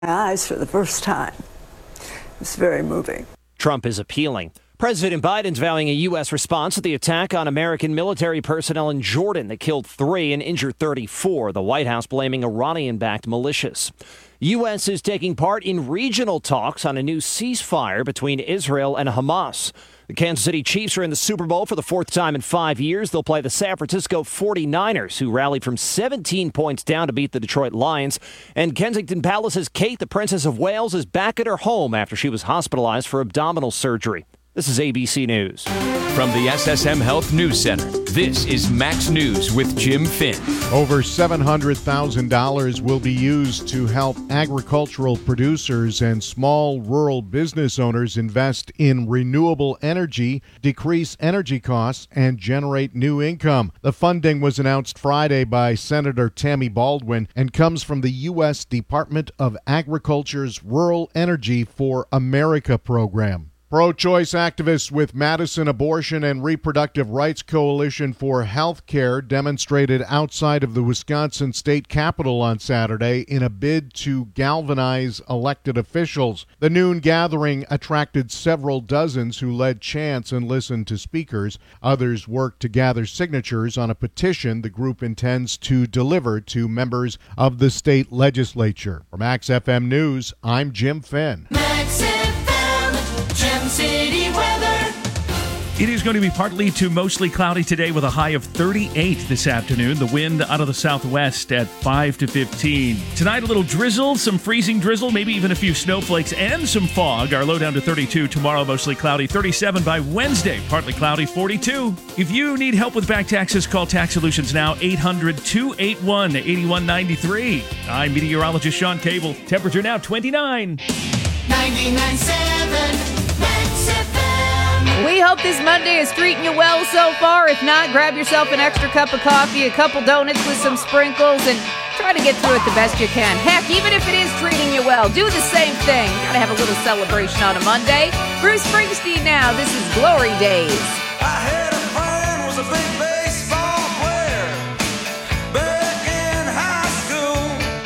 eyes for the first time. It's very moving. Trump is appealing. President Biden's vowing a U.S. response to the attack on American military personnel in Jordan that killed 3 and injured 34, the White House blaming Iranian-backed militias. U.S. is taking part in regional talks on a new ceasefire between Israel and Hamas. The Kansas City Chiefs are in the Super Bowl for the 4th time in 5 years. They'll play the San Francisco 49ers, who rallied from 17 points down to beat the Detroit Lions. And Kensington Palace's Kate, the Princess of Wales, is back at her home after she was hospitalized for abdominal surgery. This is ABC News. From the SSM Health News Center, this is Max News with Jim Finn. Over $700,000 will be used to help agricultural producers and small rural business owners invest in renewable energy, decrease energy costs, and generate new income. The funding was announced Friday by Senator Tammy Baldwin and comes from the U.S. Department of Agriculture's Rural Energy for America program. Pro-choice activists with Madison Abortion and Reproductive Rights Coalition for Health Care demonstrated outside of the Wisconsin state capitol on Saturday in a bid to galvanize elected officials. The noon gathering attracted several dozens who led chants and listened to speakers. Others worked to gather signatures on a petition the group intends to deliver to members of the state legislature. For Max FM News, I'm Jim Finn. Gem City weather. It is going to be partly to mostly cloudy today with a high of 38 this afternoon. The wind out of the southwest at 5 to 15. Tonight, a little drizzle, some freezing drizzle, maybe even a few snowflakes and some fog. Our low down to 32. Tomorrow, mostly cloudy. 37 by Wednesday, partly cloudy. 42. If you need help with back taxes, call Tax Solutions now. 800-281-8193. I'm meteorologist Sean Cable. Temperature now 29. 99.7 Max FM. We hope this Monday is treating you well so far. If not, grab yourself an extra cup of coffee, a couple donuts with some sprinkles, and try to get through it the best you can. Heck, even if it is treating you well, do the same thing. Gotta have a little celebration on a Monday. Bruce Springsteen now. This is Glory Days. I had a friend, was a big baseball player back in high school.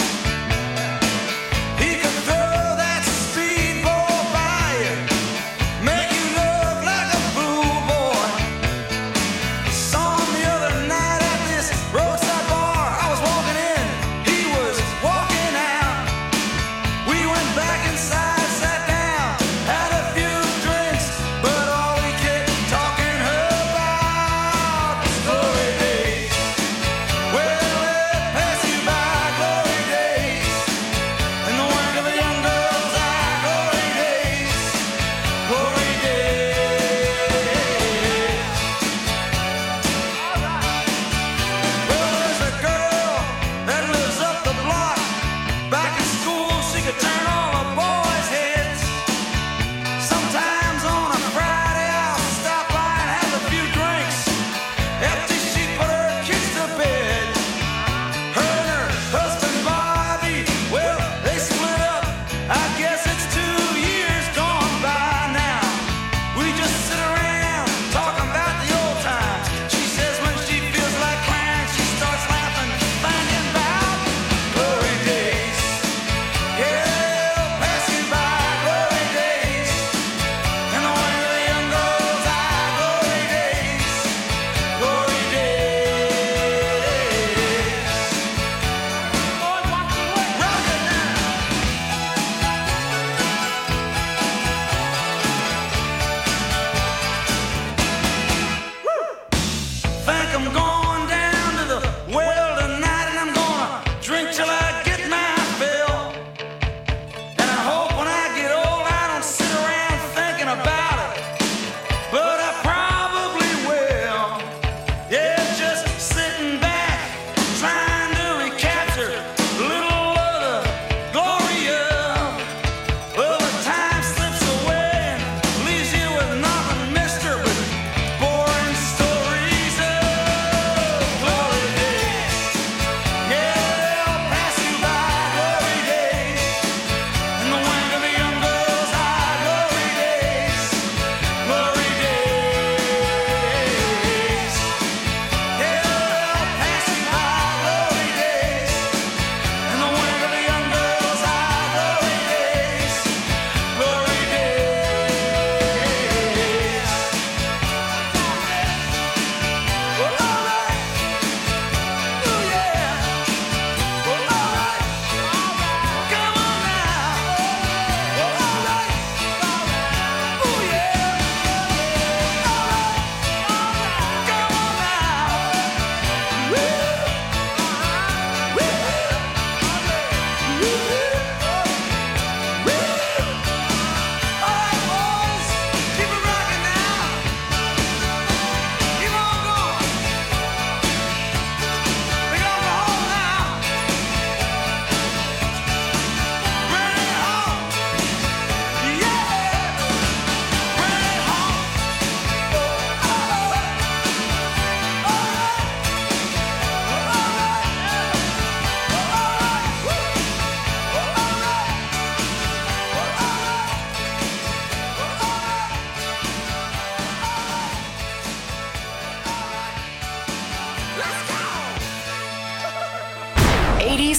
He could throw that speedball by you, make you look like a fool, boy. Saw him the other night at this roadside bar. I was walking in, he was walking out. We went back inside, sat down, had a few drinks, but all we kept talking about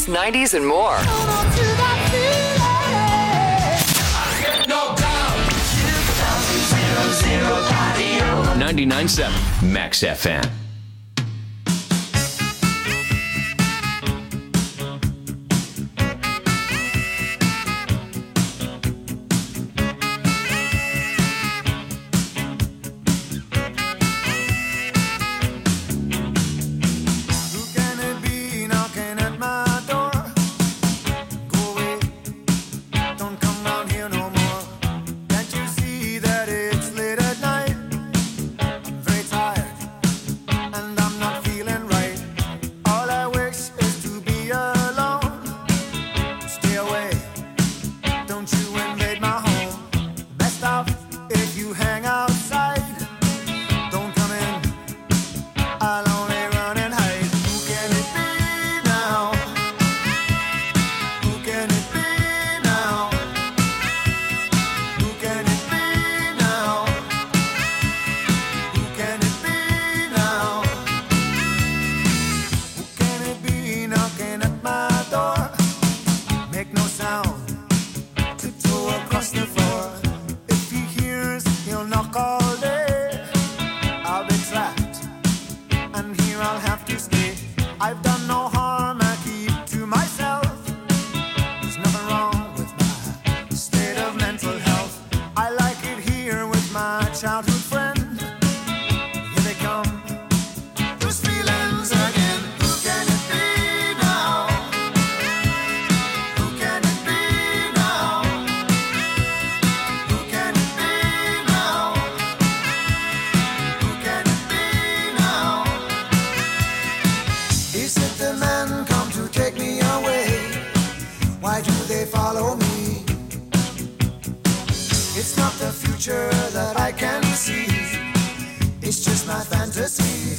80s, 90s, and more. 99.7 Max FM. Who can it be knocking at my door? Go away, don't come round here no more. Can't you see that it's late at night? I'm very tired and I'm not feeling right. All I wish is to be alone. Stay away, don't you invade my home. Best off if you hang outside. Don't come in, I'll only run and hide. Who can it be now? Who can it be now? Who can it be now? Who can it be now? Who can it be knocking at my door? Make no sound, tiptoe across the floor. If he hears, he'll knock all day. I'll be trapped, and here I'll have to stay. I've done no harm, I keep to myself. There's nothing wrong with my state of mental health. I like it here with my childhood friend. Here they come, those feelings again. Who can it be now? Who can it be now? Who can it be now? Who can it be now? Is it the men come to take me away? Why do they follow me? It's not the future that I can see. It's just my fantasy.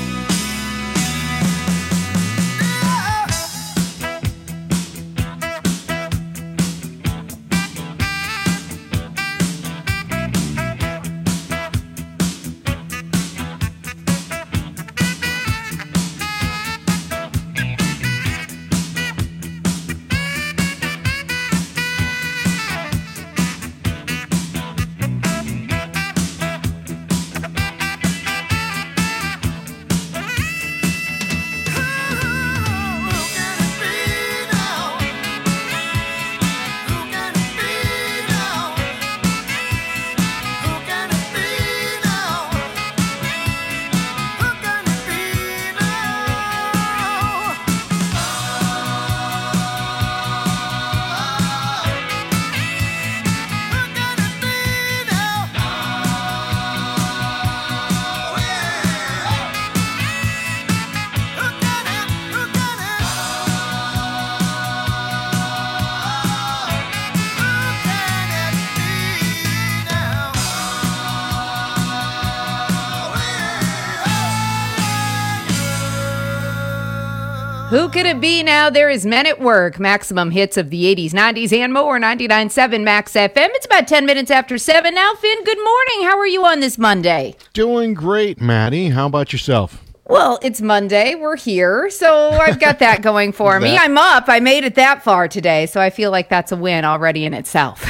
Who could it be now? There is Men at Work. Maximum hits of the 80s, 90s, and more. 99.7 Max FM. It's about 10 minutes after 7 now. Finn, good morning. How are you on this Monday? Doing great, Maddie. How about yourself? Well, it's Monday. We're here, so I've got that going for me. That- I'm up. I made it that far today, so I feel like that's a win already in itself.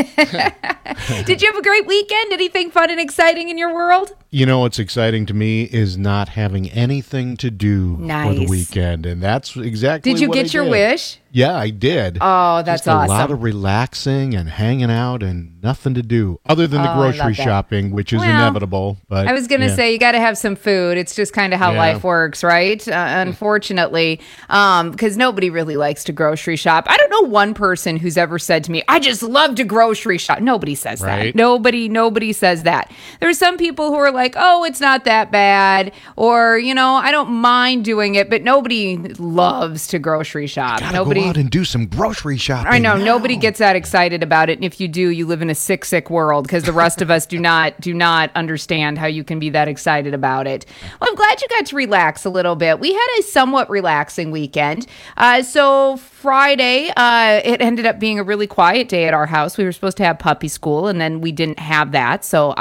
Did you have a great weekend? Anything fun and exciting in your world? You know what's exciting to me is not having anything to do for the Nice. weekend, and that's exactly Did you what I get your did. wish? Yeah, I did. Oh, that's Just a lot awesome. of relaxing and hanging out and nothing to do other than the Oh, I love grocery that. shopping, which is Well, inevitable. But I was going to yeah. say you got to have some food. It's just kind of how Yeah. life works, right? Unfortunately, because nobody really likes to grocery shop. I don't know one person who's ever said to me, "I just love to grocery shop." Nobody says Right. that. Nobody says that. There's some people who are like, "Oh, it's not that bad," or I don't mind doing it, but nobody loves to grocery shop. Gotta Nobody. go out and do some grocery shopping. I know now. nobody gets that excited about it, and if you do, you live in a sick world because the rest of us do not understand how you can be that excited about it. Well, I'm glad you got to relax a little bit. We had a somewhat relaxing weekend. So Friday, it ended up being a really quiet day at our house. We were supposed to have puppy school, and then we didn't have that, so I was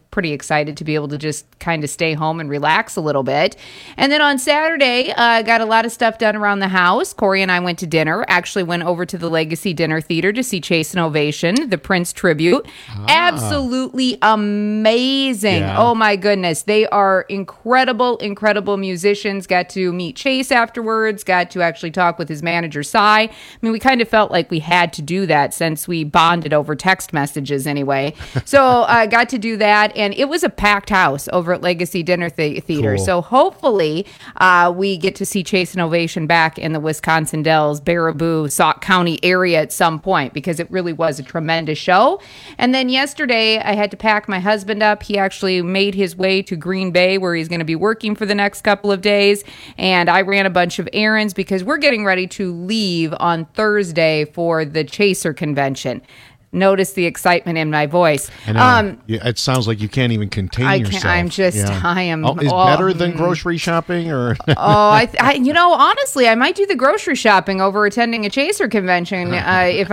pretty excited to be able to just kind of stay home and relax a little bit. And then on Saturday, got a lot of stuff done around the house. Corey and I went to dinner. Actually went over to the Legacy Dinner Theater to see Chase and Ovation, the Prince tribute. Absolutely amazing. Yeah. Oh my goodness. They are incredible musicians. Got to meet Chase afterwards. Got to actually talk with his manager, Cy. I mean, we kind of felt like we had to do that since we bonded over text messages anyway. So I got to do that, and it was a packed house over at Legacy Dinner Theater. Cool. So hopefully we get to see Chase and Ovation back in the Wisconsin Dells, Baraboo, Sauk County area at some point, because it really was a tremendous show. And then yesterday, I had to pack my husband up. He actually made his way to Green Bay, where he's going to be working for the next couple of days. And I ran a bunch of errands because we're getting ready to leave on Thursday for the Chaser convention. Notice the excitement in my voice. I know. It sounds like you can't even contain yourself. I am. Is better than grocery shopping, or? Honestly, I might do the grocery shopping over attending a Chaser convention if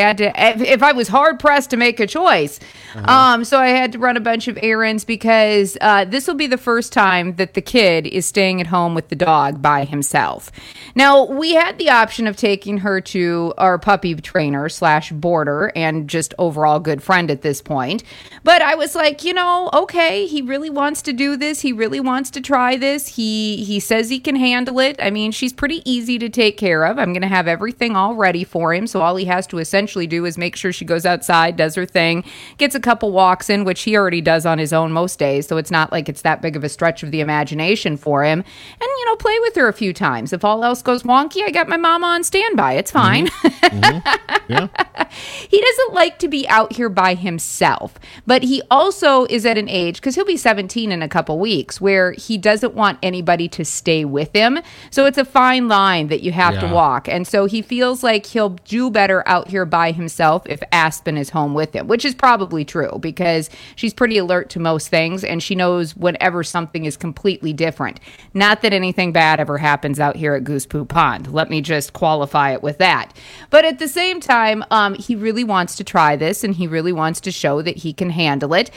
I was hard pressed to make a choice. So I had to run a bunch of errands because this will be the first time that the kid is staying at home with the dog by himself. Now, we had the option of taking her to our puppy trainer / boarder and just overall good friend at this point. But I was like, okay, he really wants to do this. He really wants to try this. He says he can handle it. I mean, she's pretty easy to take care of. I'm going to have everything all ready for him. So all he has to essentially do is make sure she goes outside, does her thing, gets a couple walks in, which he already does on his own most days. So it's not like it's that big of a stretch of the imagination for him. And, play with her a few times. If all else goes wonky, I got my mama on standby. It's fine. Yeah. He doesn't like to be out here by himself, but he also is at an age, because he'll be 17 in a couple weeks, where he doesn't want anybody to stay with him. So it's a fine line that you have to walk. And so he feels like he'll do better out here by himself if Aspen is home with him, which is probably true because she's pretty alert to most things and she knows whenever something is completely different. Not that anything bad ever happens out here at Goose Poo Pond. Let me just qualify it with that. But at the same time, he really wants to try this and he really wants to show that he can handle it.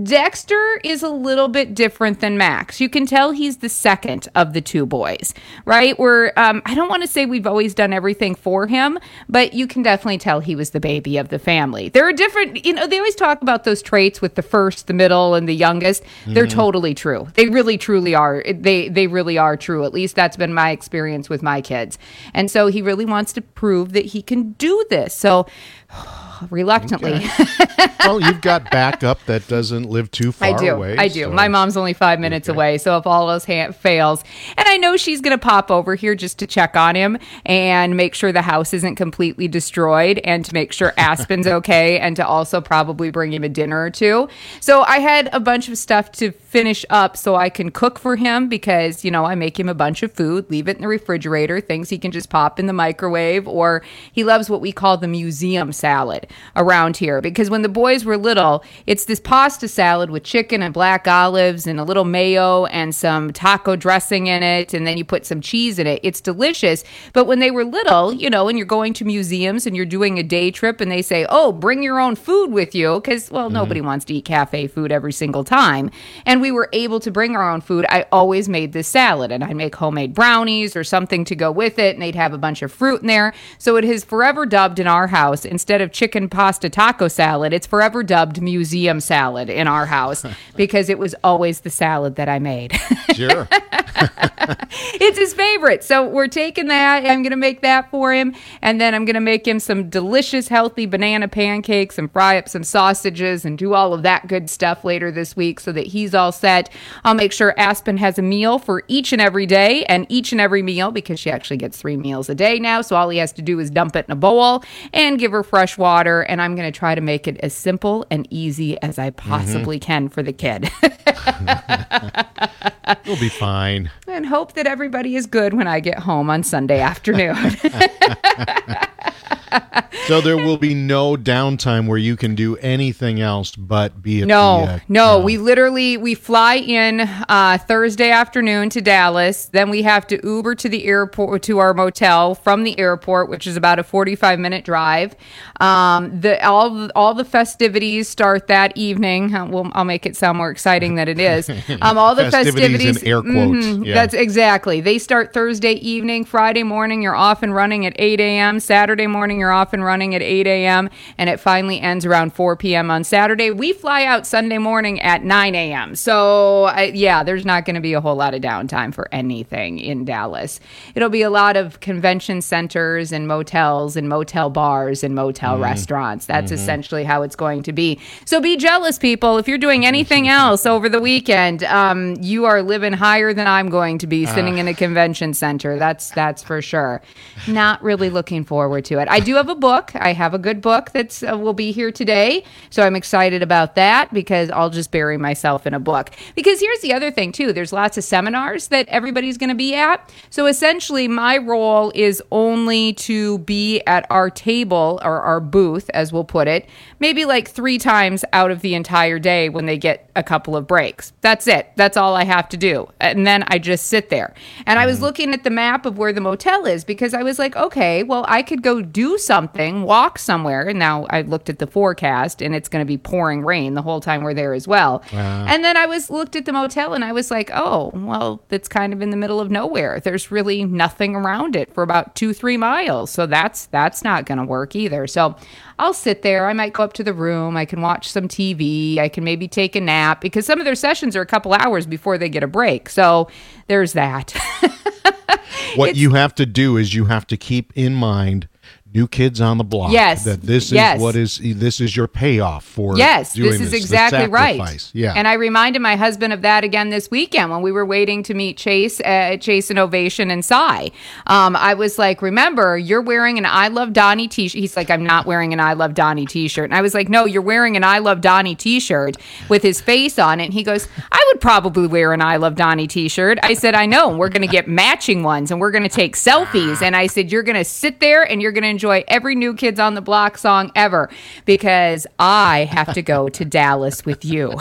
Dexter is a little bit different than Max. You can tell he's the second of the two boys, right? I don't want to say we've always done everything for him, but you can definitely tell he was the baby of the family. There are different, they always talk about those traits with the first, the middle, and the youngest. They're totally true. They really, truly are. They really are true. At least that's been my experience with my kids. And so he really wants to prove that he can do this. So reluctantly. Okay. Well, you've got backup that doesn't live too far away. I do. So My mom's only 5 minutes away, so if all else fails, and I know she's going to pop over here just to check on him and make sure the house isn't completely destroyed and to make sure Aspen's okay and to also probably bring him a dinner or two. So I had a bunch of stuff to finish up so I can cook for him because, I make him a bunch of food, leave it in the refrigerator, things he can just pop in the microwave, or he loves what we call the museum salad around here because when the boys were little, it's this pasta salad with chicken and black olives and a little mayo and some taco dressing in it, and then you put some cheese in it. It's delicious. But when they were little, and you're going to museums and you're doing a day trip and they say, oh, bring your own food with you because, nobody wants to eat cafe food every single time. And we were able to bring our own food. I always made this salad and I'd make homemade brownies or something to go with it, and they'd have a bunch of fruit in there. So it is forever dubbed in our house, instead of chicken pasta taco salad, it's forever dubbed museum salad in our house because it was always the salad that I made. Sure. It's his favorite. So we're taking that. I'm going to make that for him. And then I'm going to make him some delicious, healthy banana pancakes and fry up some sausages and do all of that good stuff later this week so that he's all set. I'll make sure Aspen has a meal for each and every day and each and every meal because she actually gets 3 meals a day now. So all he has to do is dump it in a bowl and give her fresh water. And I'm going to try to make it as simple and easy as I possibly can for the kid. You'll be fine. And hope that everybody is good when I get home on Sunday afternoon. So there will be no downtime where you can do anything else but be at No. We fly in Thursday afternoon to Dallas. Then we have to Uber to the airport, to our motel from the airport, which is about a 45-minute drive. All the festivities start that evening. I'll make it sound more exciting than it is. All the festivities in air quotes. Yeah. That's exactly. They start Thursday evening. Friday morning, you're off and running at 8 a.m. Saturday morning, you're off and running at 8 a.m. And it finally ends around 4 p.m. on Saturday. We fly out Sunday morning at 9 a.m. So, there's not going to be a whole lot of downtime for anything in Dallas. It'll be a lot of convention centers and motels and motel bars and motel restaurants. That's essentially how it's going to be. So be jealous, people. If you're doing anything else over the weekend, you are living higher than I'm going to be sitting in a convention center. That's for sure. Not really looking forward to it. I do have a book. I have a good book that will be here today. So I'm excited about that because I'll just bury myself in a book. Because here's the other thing, too. There's lots of seminars that everybody's going to be at. So essentially, my role is only to be at our table or our booth, as we'll put it, maybe like 3 times out of the entire day when they get a couple of breaks. That's it. That's all I have to do. And then I just sit there. And I was looking at the map of where the motel is because I was like, okay, well, I could go do something, walk somewhere. And now I looked at the forecast and it's going to be pouring rain the whole time we're there as well. And then I looked at the motel and I was like, oh, well, it's kind of in the middle of nowhere. There's really nothing around it for about 2-3 miles. So that's not going to work either. So I'll sit there. I might go up to the room. I can watch some TV. I can maybe take a nap because some of their sessions are a couple hours before they get a break. So there's that. What you have to do is you have to keep in mind New Kids on the Block. Yes. That this is your payoff for Yes, doing this is the exactly right. sacrifice. Yeah. And I reminded my husband of that again this weekend when we were waiting to meet Chase and Ovation and Cy. I was like, remember, you're wearing an I Love Donnie t-shirt. He's like, I'm not wearing an I Love Donnie t-shirt. And I was like, no, you're wearing an I Love Donnie t-shirt with his face on it. And he goes, I would probably wear an I Love Donnie t-shirt. I said, I know. And we're going to get matching ones and we're going to take selfies. And I said, you're going to sit there and you're going to enjoy every New Kids on the Block song ever because I have to go to Dallas with you.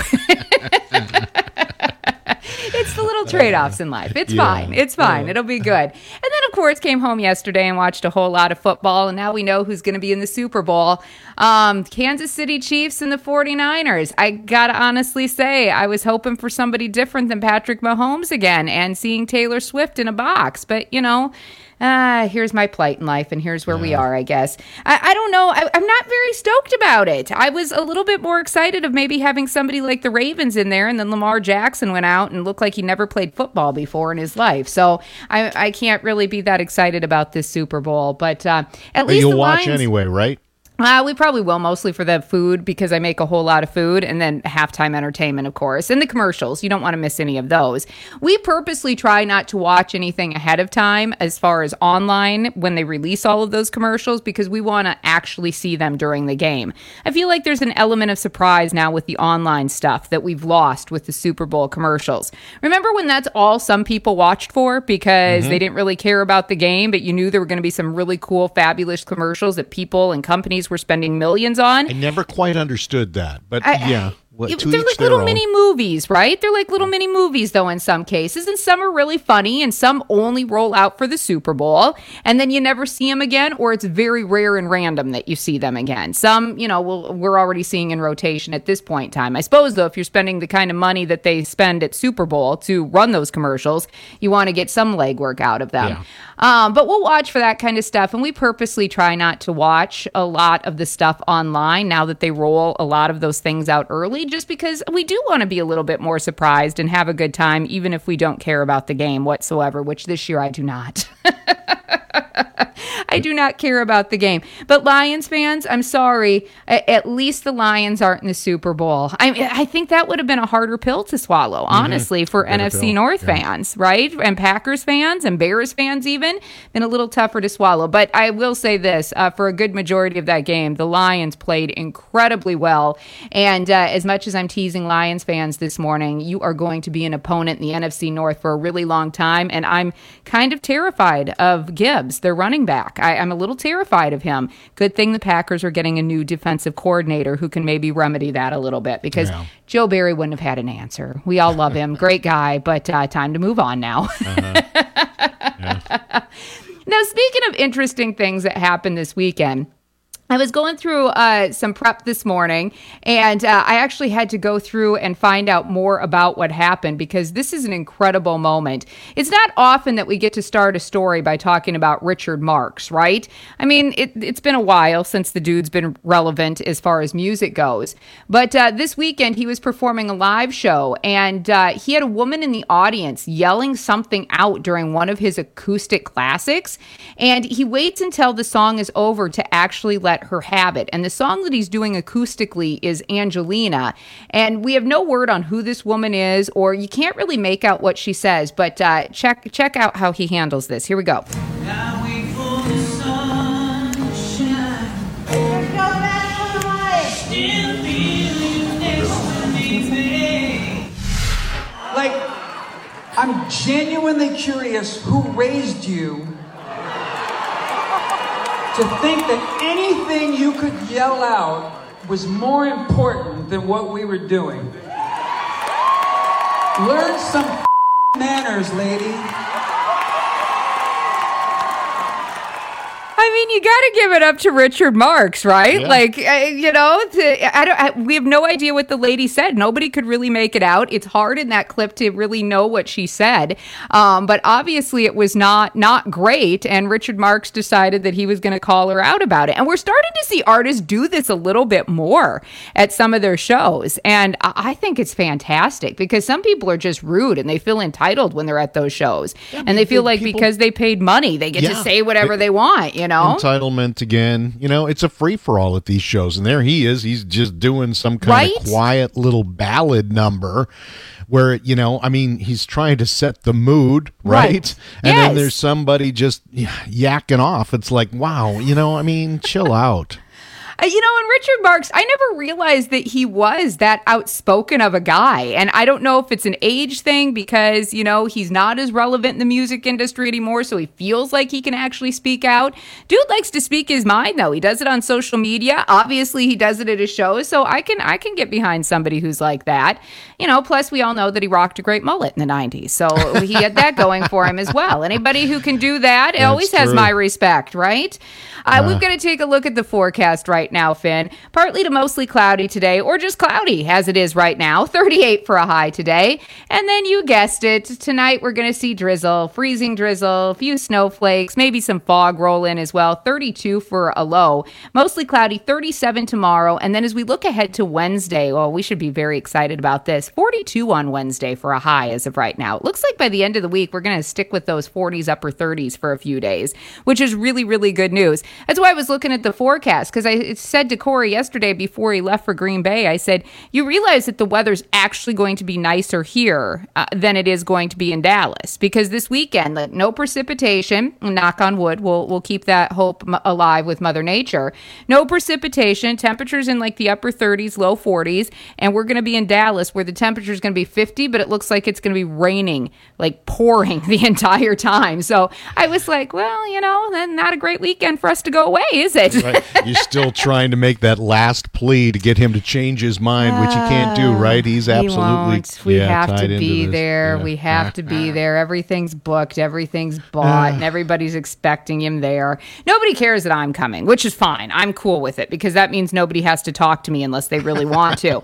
It's the little trade-offs in life. It's fine. It's fine. It'll be good. And then, of course, came home yesterday and watched a whole lot of football, and now we know who's going to be in the Super Bowl. Kansas City Chiefs and the 49ers. I got to honestly say, I was hoping for somebody different than Patrick Mahomes again and seeing Taylor Swift in a box. But, here's my plight in life, and here's where we are, I guess. I don't know. I'm not very stoked about it. I was a little bit more excited of maybe having somebody like the Ravens in there, and then Lamar Jackson went out and looked like he never played football before in his life. So I can't really be that excited about this Super Bowl. But at least you'll the watch Lions, anyway, right? We probably will, mostly for the food because I make a whole lot of food, and then halftime entertainment, of course, and the commercials. You don't want to miss any of those. We purposely try not to watch anything ahead of time as far as online when they release all of those commercials because we want to actually see them during the game. I feel like there's an element of surprise now with the online stuff that we've lost with the Super Bowl commercials. Remember when that's all some people watched for because they didn't really care about the game, but you knew there were going to be some really cool, fabulous commercials that people and companies were spending millions on? I never quite understood that, but they're like little mini movies, right? They're like little mini movies, though, in some cases, and some are really funny, and some only roll out for the Super Bowl, and then you never see them again, or it's very rare and random that you see them again. Some, we're already seeing in rotation at this point in time. I suppose, though, if you're spending the kind of money that they spend at Super Bowl to run those commercials, you want to get some legwork out of them. Yeah. But we'll watch for that kind of stuff, and we purposely try not to watch a lot of the stuff online now that they roll a lot of those things out early, just because we do want to be a little bit more surprised and have a good time, even if we don't care about the game whatsoever, which this year I do not. I do not care about the game. But Lions fans, I'm sorry. At least the Lions aren't in the Super Bowl. I think that would have been a harder pill to swallow, honestly, for NFC North fans, right? And Packers fans and Bears fans even. Been a little tougher to swallow. But I will say this, for a good majority of that game, the Lions played incredibly well. And as much as I'm teasing Lions fans this morning, you are going to be an opponent in the NFC North for a really long time. And I'm kind of terrified of Gibbs, their running running back. I'm a little terrified of him. Good thing the Packers are getting a new defensive coordinator who can maybe remedy that a little bit, because Joe Barry wouldn't have had an answer. We all love him. Great guy, but time to move on now. Now, speaking of interesting things that happened this weekend, I was going through some prep this morning, and I actually had to go through and find out more about what happened, because this is an incredible moment. It's not often that we get to start a story by talking about Richard Marx, right? I mean, it's been a while since the dude's been relevant as far as music goes. But this weekend, he was performing a live show, and he had a woman in the audience yelling something out during one of his acoustic classics, and he waits until the song is over to actually let her have it. And the song that he's doing acoustically is Angelina. And we have no word on who this woman is, or you can't really make out what she says, but check out how he handles this. Here we go. Like, I'm genuinely curious who raised you to think that anything you could yell out was more important than what we were doing. Learn some manners, lady. I mean, you got to give it up to Richard Marx, right? Yeah. Like, we have no idea what the lady said. Nobody could really make it out. It's hard in that clip to really know what she said. But obviously it was not great. And Richard Marx decided that he was going to call her out about it. And we're starting to see artists do this a little bit more at some of their shows. And I think it's fantastic, because some people are just rude and they feel entitled when they're at those shows. Yeah, and they feel like because they paid money, they get to say whatever they want, you know? Entitlement again. It's a free-for-all at these shows, and there he is. He's just doing some kind of quiet little ballad number where, he's trying to set the mood, right? And then there's somebody just yakking off. It's like, wow, chill out. And Richard Marx, I never realized that he was that outspoken of a guy. And I don't know if it's an age thing, because, he's not as relevant in the music industry anymore, so he feels like he can actually speak out. Dude likes to speak his mind, though. He does it on social media. Obviously, he does it at his shows, so I can get behind somebody who's like that. Plus we all know that he rocked a great mullet in the 90s, so he had that going for him as well. Anybody who can do that, it always has my respect, right? We've got to take a look at the forecast right now, Finn. Partly to mostly cloudy today, or just cloudy as it is right now. 38 for a high today. And then you guessed it, tonight we're going to see drizzle, freezing drizzle, a few snowflakes, maybe some fog roll in as well. 32 for a low. Mostly cloudy, 37 tomorrow. And then as we look ahead to Wednesday, well, we should be very excited about this. 42 on Wednesday for a high as of right now. It looks like by the end of the week, we're going to stick with those 40s, upper 30s for a few days, which is really, really good news. That's why I was looking at the forecast, because I said to Corey yesterday before he left for Green Bay, I said, you realize that the weather's actually going to be nicer here than it is going to be in Dallas, because this weekend, no precipitation, knock on wood, we'll keep that hope alive with Mother Nature. No precipitation, temperatures in like the upper 30s, low 40s, and we're going to be in Dallas where the temperature is going to be 50, but it looks like it's going to be raining, like pouring the entire time. So I was like, well, then not a great weekend for us to go away, is it? Right. You're still trying to make that last plea to get him to change his mind, which you can't do, right? He's absolutely we have to be there. Yeah. We have to be there. Everything's booked. Everything's bought. And everybody's expecting him there. Nobody cares that I'm coming, which is fine. I'm cool with it, because that means nobody has to talk to me unless they really want to.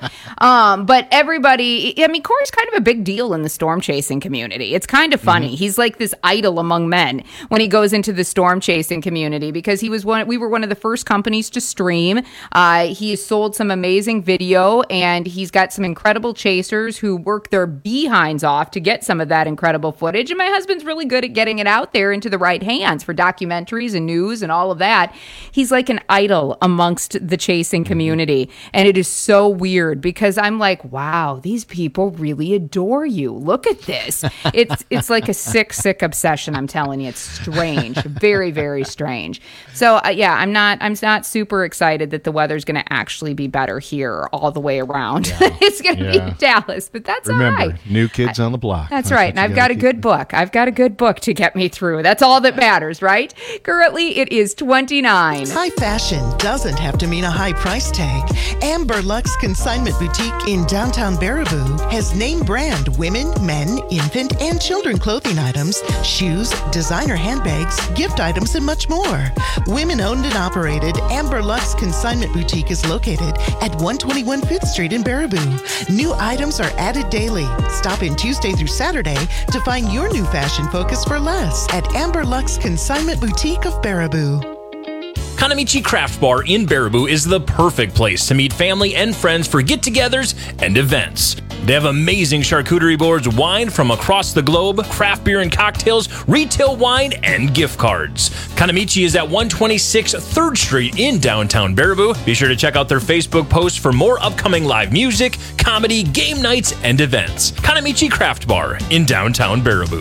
But everybody, Corey's kind of a big deal in the storm chasing community. It's kind of funny. Mm-hmm. He's like this idol among men when he goes into the storm chasing community, because we were one of the first companies to stream. He has sold some amazing video, and he's got some incredible chasers who work their behinds off to get some of that incredible footage. And my husband's really good at getting it out there into the right hands for documentaries and news and all of that. He's like an idol amongst the chasing community. And it is so weird, because I'm like, wow, these people really adore you. Look at this. It's like a sick obsession. I'm telling you, it's strange. Very, very strange. So I'm not super excited excited that the weather's going to actually be better here all the way around. It's going to be Dallas, but that's all right. Remember, new kids on the block. That's right. And I've got a good book. I've got a good book to get me through. That's all that matters, right? Currently, it is 29. High fashion doesn't have to mean a high price tag. Amber Lux Consignment Boutique in downtown Baraboo has name brand women, men, infant, and children clothing items, shoes, designer handbags, gift items, and much more. Women owned and operated, Amber Lux Consignment Boutique is located at 121 5th Street in Baraboo. New items are added daily. Stop in Tuesday through Saturday to find your new fashion focus for less at Amber Lux Consignment Boutique of Baraboo. Kanamichi Craft Bar in Baraboo is the perfect place to meet family and friends for get-togethers and events. They have amazing charcuterie boards, wine from across the globe, craft beer and cocktails, retail wine, and gift cards. Kanamichi is at 126 3rd Street in downtown Baraboo. Be sure to check out their Facebook posts for more upcoming live music, comedy, game nights, and events. Kanamichi Craft Bar in downtown Baraboo.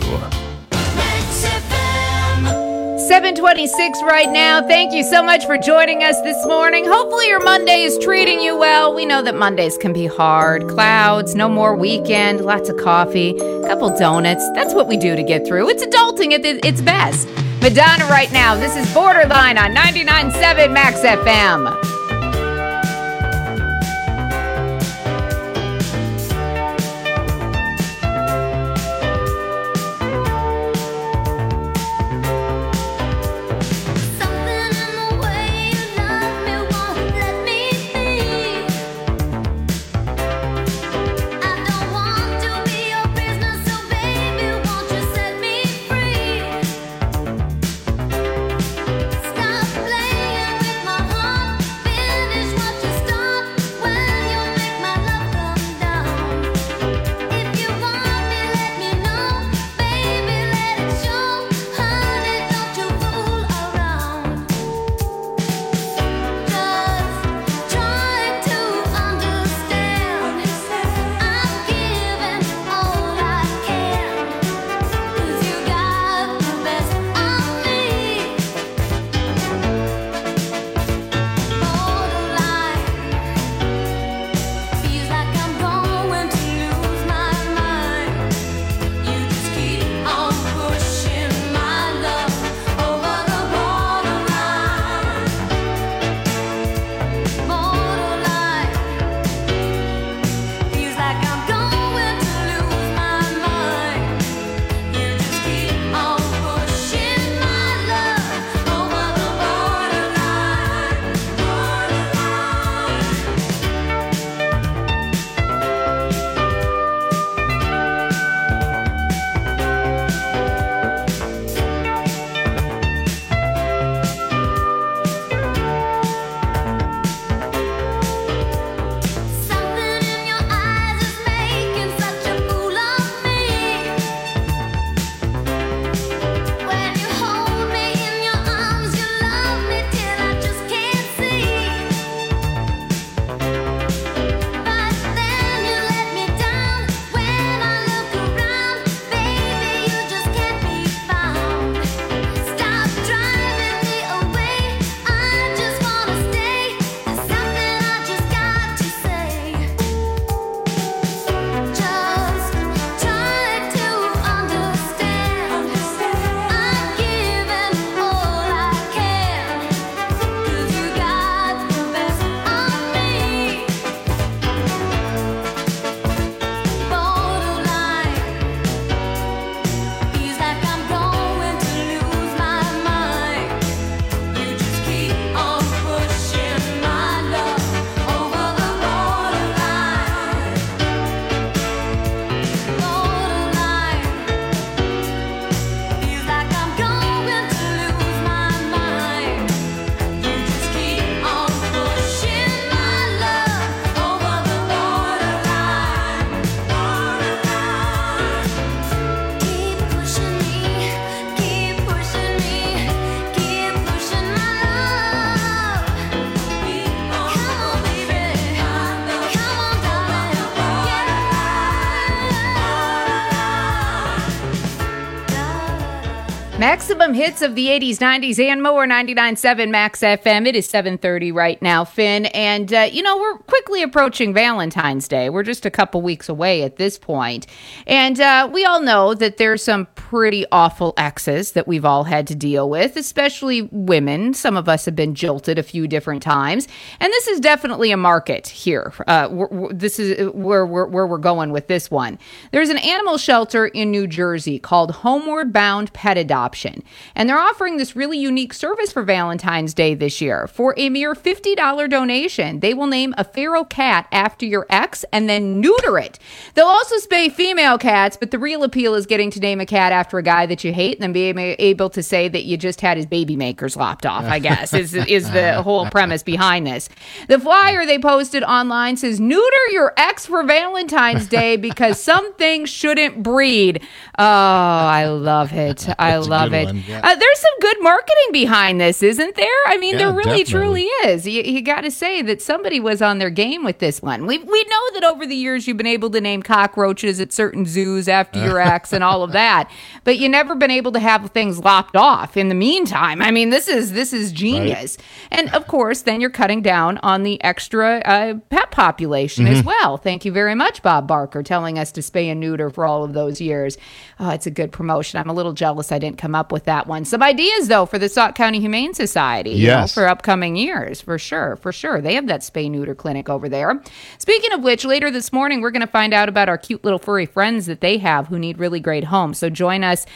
7:26 right now. Thank you so much for joining us this morning. Hopefully your Monday is treating you well. We know that Mondays can be hard. Clouds, no more weekend, lots of coffee, a couple donuts. That's what we do to get through. It's adulting at its best. Madonna right now. This is Borderline on 99.7 Max FM. Stop playing with my heart. Maximum hits of the 80s, 90s, and more. 99.7 Max FM. It is 7:30 right now, Finn. And, we're quickly approaching Valentine's Day. We're just a couple weeks away at this point. And we all know that there's some pretty awful exes that we've all had to deal with, especially women. Some of us have been jilted a few different times. And this is definitely a market here. This is where we're going with this one. There's an animal shelter in New Jersey called Homeward Bound Pet Adoption. And they're offering this really unique service for Valentine's Day this year. For a mere $50 donation, they will name a feral cat after your ex and then neuter it. They'll also spay female cats, but the real appeal is getting to name a cat after a guy that you hate and then being able to say that you just had his baby makers lopped off, I guess, is the whole premise behind this. The flyer they posted online says, neuter your ex for Valentine's Day because some things shouldn't breed. Oh, I love it. I love it. Yeah. There's some good marketing behind this, isn't there? I mean, there really definitely. truly is. You got to say that somebody was on their game with this one. We know that over the years you've been able to name cockroaches at certain zoos after your ex and all of that, but you never been able to have things lopped off in the meantime. I mean, this is genius. Right. And of course, then you're cutting down on the extra pet population as well. Thank you very much, Bob Barker, telling us to spay and neuter for all of those years. Oh, it's a good promotion. I'm a little jealous I didn't come up with that one. Some ideas, though, for the Sauk County Humane Society for upcoming years, for sure. They have that spay-neuter clinic over there. Speaking of which, later this morning, we're going to find out about our cute little furry friends that they have who need really great homes. So join us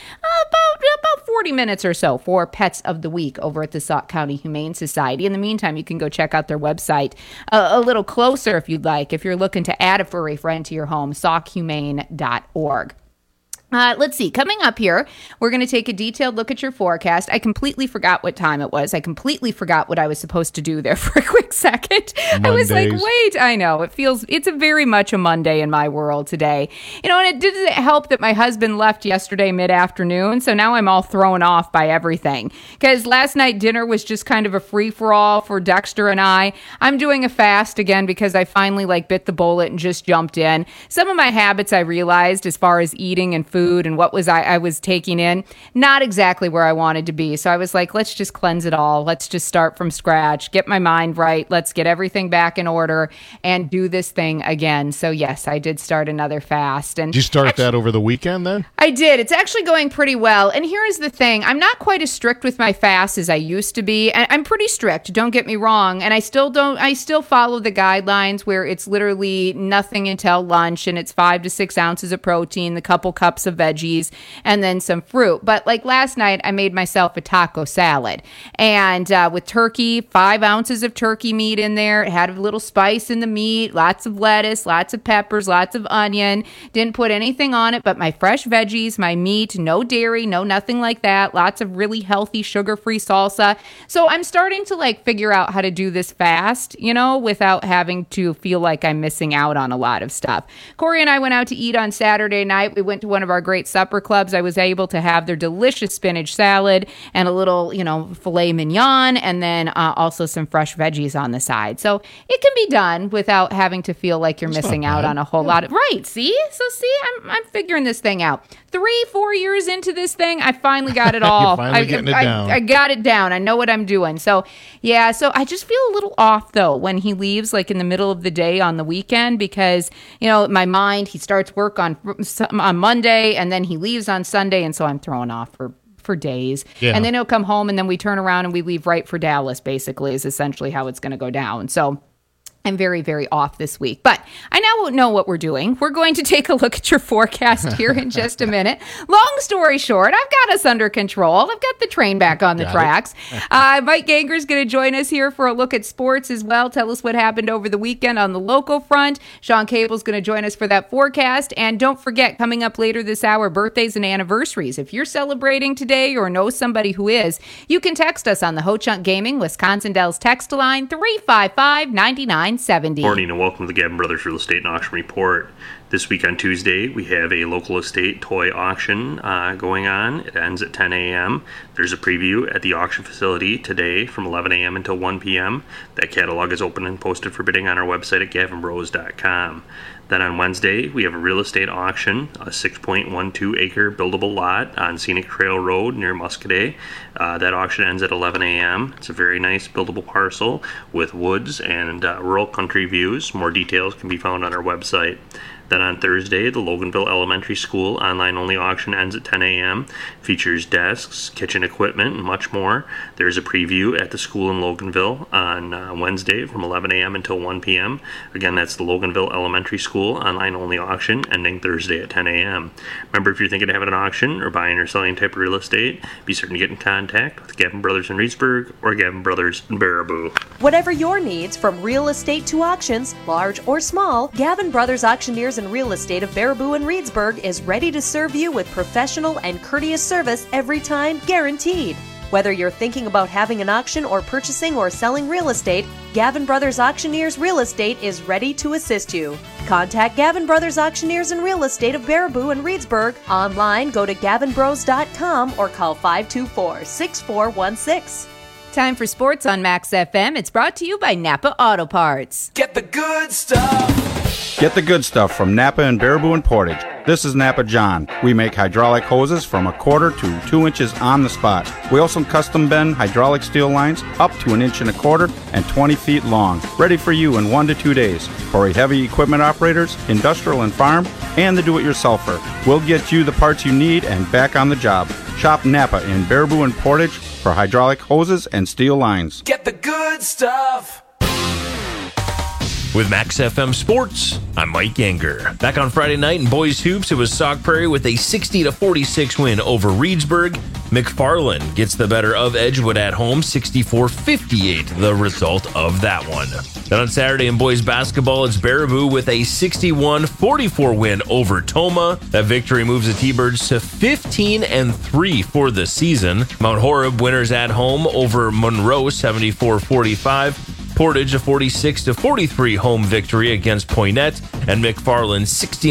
about 40 minutes or so for Pets of the Week over at the Sauk County Humane Society. In the meantime, you can go check out their website a little closer if you'd like, if you're looking to add a furry friend to your home, sauchumane.org. Let's see. Coming up here, we're going to take a detailed look at your forecast. I completely forgot what time it was. I completely forgot what I was supposed to do there for a quick second. Mondays. I was like, wait, I know. It's a very much a Monday in my world today. And it didn't help that my husband left yesterday mid-afternoon, so now I'm all thrown off by everything. Because last night dinner was just kind of a free-for-all for Dexter and I. I'm doing a fast again because I finally bit the bullet and just jumped in. Some of my habits I realized as far as eating and food and what I was taking in, not exactly where I wanted to be. So I was like, let's just cleanse it all. Let's just start from scratch, get my mind right. Let's get everything back in order and do this thing again. So yes, I did start another fast. And did you start that over the weekend then? I did. It's actually going pretty well. And here's the thing. I'm not quite as strict with my fasts as I used to be. I'm pretty strict, don't get me wrong. And I still follow the guidelines where it's literally nothing until lunch and it's 5 to 6 ounces of protein, the couple cups of veggies, and then some fruit. But last night, I made myself a taco salad. And with turkey, 5 ounces of turkey meat in there. It had a little spice in the meat, lots of lettuce, lots of peppers, lots of onion. Didn't put anything on it but my fresh veggies, my meat, no dairy, no nothing like that. Lots of really healthy sugar-free salsa. So I'm starting to figure out how to do this fast, without having to feel like I'm missing out on a lot of stuff. Corey and I went out to eat on Saturday night. We went to one of our great supper clubs. I was able to have their delicious spinach salad and a little, filet mignon, and then also some fresh veggies on the side. So it can be done without having to feel like you're missing out on a whole lot of... Right, see? So I'm figuring this thing out. 3-4 years into this thing, I finally got it all. You're finally getting it down. I got it down. I know what I'm doing. So, yeah, so I just feel a little off, though, when he leaves, in the middle of the day on the weekend because, my mind, he starts work on Monday, and then he leaves on Sunday, and so I'm thrown off for days. Yeah. And then he'll come home, and then we turn around and we leave right for Dallas, basically, is essentially how it's going to go down. So I'm very, very off this week. But I now won't know what we're doing. We're going to take a look at your forecast here in just a minute. Long story short, I've got us under control. I've got the train back on the tracks. Mike Ganger's going to join us here for a look at sports as well. Tell us what happened over the weekend on the local front. Sean Cable's going to join us for that forecast. And don't forget, coming up later this hour, birthdays and anniversaries. If you're celebrating today or know somebody who is, you can text us on the Ho Chunk Gaming Wisconsin Dells text line 355-9970. Morning and welcome to the Gavin Brothers Real Estate and Auction Report. This week on Tuesday, we have a local estate toy auction going on. It ends at 10 a.m. There's a preview at the auction facility today from 11 a.m. until 1 p.m. That catalog is open and posted for bidding on our website at gavinbros.com. Then on Wednesday, we have a real estate auction, a 6.12 acre buildable lot on Scenic Trail Road near Muscadet. That auction ends at 11 a.m. It's a very nice buildable parcel with woods and rural country views. More details can be found on our website. Then on Thursday, the Loganville Elementary School online-only auction ends at 10 a.m. Features desks, kitchen equipment, and much more. There's a preview at the school in Loganville on Wednesday from 11 a.m. until 1 p.m. Again, that's the Loganville Elementary School online-only auction ending Thursday at 10 a.m. Remember, if you're thinking of having an auction or buying or selling type of real estate, be certain to get in contact with Gavin Brothers in Reedsburg or Gavin Brothers in Baraboo. Whatever your needs, from real estate to auctions, large or small, Gavin Brothers Auctioneers and Real Estate of Baraboo and Reedsburg is ready to serve you with professional and courteous service every time, guaranteed. Whether you're thinking about having an auction or purchasing or selling real estate, Gavin Brothers Auctioneers Real Estate is ready to assist you. Contact Gavin Brothers Auctioneers and Real Estate of Baraboo and Reedsburg. Online, go to gavinbros.com or call 524-6416. Time for sports on Max FM. It's brought to you by Napa Auto Parts. Get the good stuff. Get the good stuff from Napa and Baraboo and Portage. This is Napa John. We make hydraulic hoses from 1/4 to 2 inches on the spot. We also custom bend hydraulic steel lines up to 1.25 inches and 20 feet long. Ready for you in 1 to 2 days. For heavy equipment operators, industrial and farm, and the do-it-yourselfer. We'll get you the parts you need and back on the job. Shop Napa in Baraboo and Portage for hydraulic hoses and steel lines. Get the good stuff. With Max FM Sports, I'm Mike Ganger. Back on Friday night in boys hoops, it was Sauk Prairie with a 60-46 win over Reedsburg. McFarland gets the better of Edgewood at home, 64-58, the result of that one. Then on Saturday in boys basketball, it's Baraboo with a 61-44 win over Toma. That victory moves the T-Birds to 15-3 for the season. Mount Horeb winners at home over Monroe, 74-45. Portage a 46-43 home victory against Poynette, and McFarland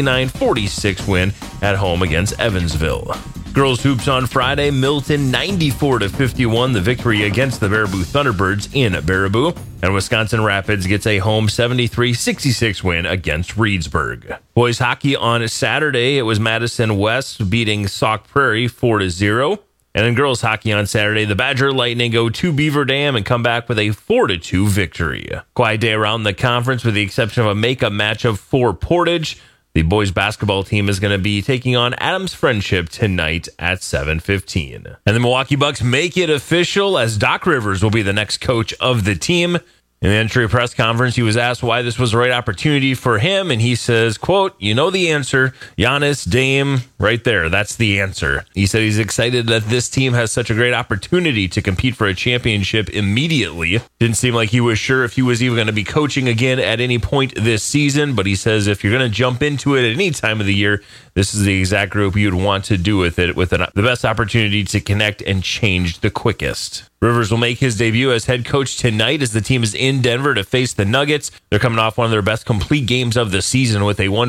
69-46 win at home against Evansville. Girls hoops on Friday, Milton 94-51, the victory against the Baraboo Thunderbirds in Baraboo, and Wisconsin Rapids gets a home 73-66 win against Reedsburg. Boys hockey on Saturday, it was Madison West beating Sauk Prairie 4-0. And in girls hockey on Saturday, the Badger Lightning go to Beaver Dam and come back with a 4-2 victory. Quiet day around the conference with the exception of a makeup matchup for Portage. The boys basketball team is going to be taking on Adams Friendship tonight at 7:15. And the Milwaukee Bucks make it official as Doc Rivers will be the next coach of the team. In the entry press conference, he was asked why this was the right opportunity for him, and he says, quote, "You know the answer. Giannis, Dame, right there. That's the answer." He said he's excited that this team has such a great opportunity to compete for a championship immediately. Didn't seem like he was sure if he was even going to be coaching again at any point this season, but he says if you're going to jump into it at any time of the year, this is the exact group you'd want to do with it, with the best opportunity to connect and change the quickest. Rivers will make his debut as head coach tonight as the team is in Denver to face the Nuggets. They're coming off one of their best complete games of the season with a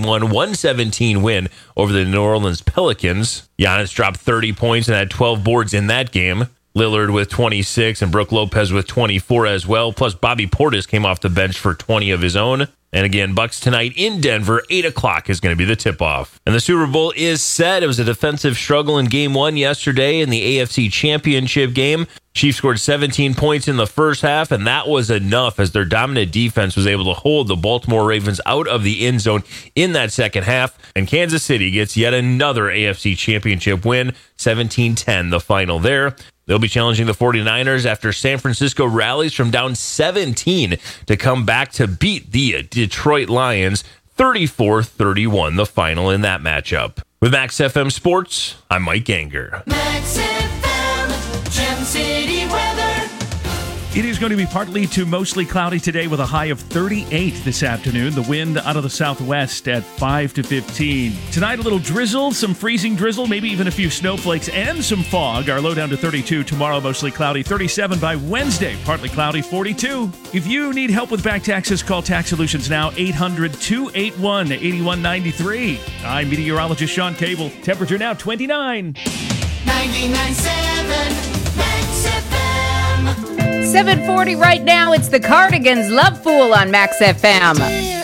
141-117 win over the New Orleans Pelicans. Giannis dropped 30 points and had 12 boards in that game. Lillard with 26 and Brook Lopez with 24 as well. Plus Bobby Portis came off the bench for 20 of his own. And again, Bucks tonight in Denver, 8 o'clock is going to be the tip-off. And the Super Bowl is set. It was a defensive struggle in Game 1 yesterday in the AFC Championship game. Chiefs scored 17 points in the first half, and that was enough as their dominant defense was able to hold the Baltimore Ravens out of the end zone in that second half. And Kansas City gets yet another AFC Championship win, 17-10 the final there. They'll be challenging the 49ers after San Francisco rallies from down 17 to come back to beat the Detroit Lions 34-31, the final in that matchup. With Max FM Sports, I'm Mike Ganger. Max FM, Gem City weather. It is going to be partly to mostly cloudy today with a high of 38 this afternoon. The wind out of the southwest at 5 to 15. Tonight, a little drizzle, some freezing drizzle, maybe even a few snowflakes and some fog. Our low down to 32. Tomorrow, mostly cloudy. 37 by Wednesday, partly cloudy. 42. If you need help with back taxes, call Tax Solutions now. 800-281-8193. I'm meteorologist Sean Cable. Temperature now 29. 99.7 Max FM. 7:40 right now. It's the Cardigans, Love Fool on Max FM.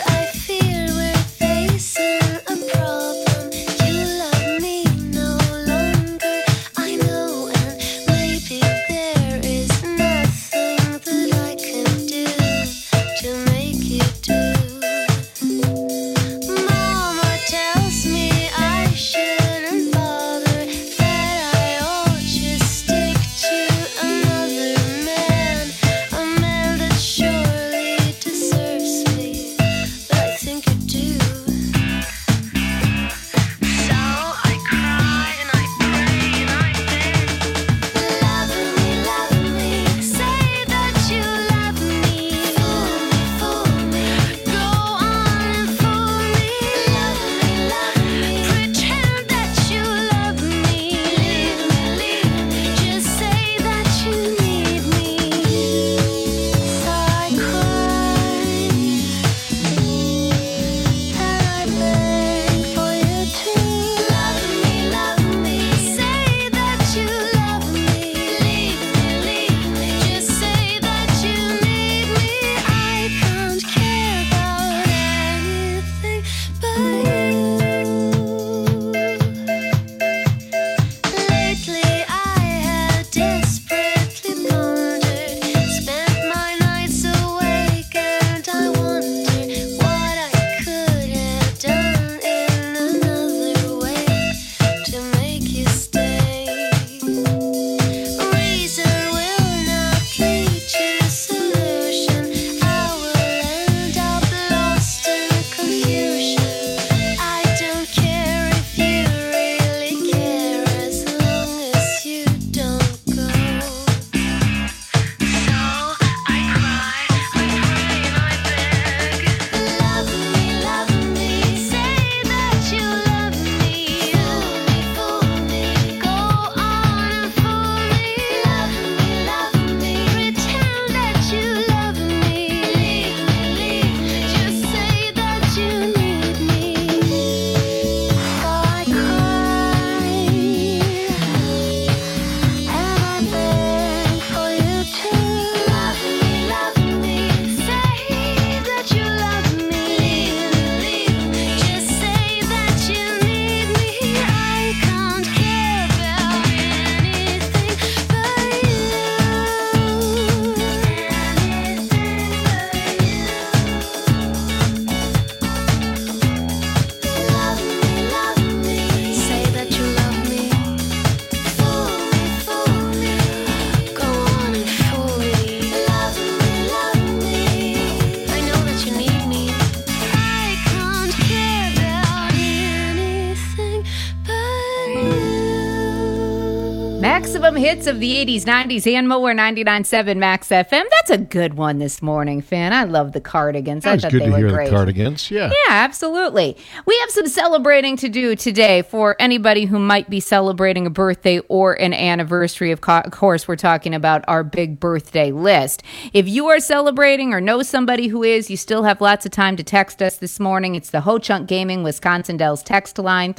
Maximum hits of the 80s, 90s, and more. 99.7 Max FM. That's a good one this morning, Finn. I love the Cardigans. I thought good they to were hear great. the Cardigans. Yeah. Yeah, absolutely. We have some celebrating to do today for anybody who might be celebrating a birthday or an anniversary. Of course, we're talking about our big birthday list. If you are celebrating or know somebody who is, you still have lots of time to text us this morning. It's the Ho Chunk Gaming Wisconsin Dells text line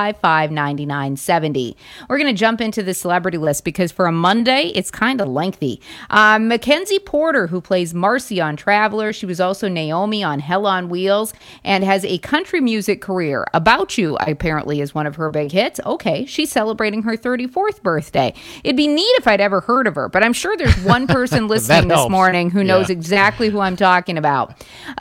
355-9970. We're going to jump into the celebrity list because for a Monday, it's kind of lengthy. Mackenzie Porter, who plays Marcy on Traveler. She was also Naomi on Hell on Wheels and has a country music career. About You, apparently, is one of her big hits. Okay, she's celebrating her 34th birthday. It'd be neat if I'd ever heard of her, but I'm sure there's one person listening this morning who knows exactly who I'm talking about.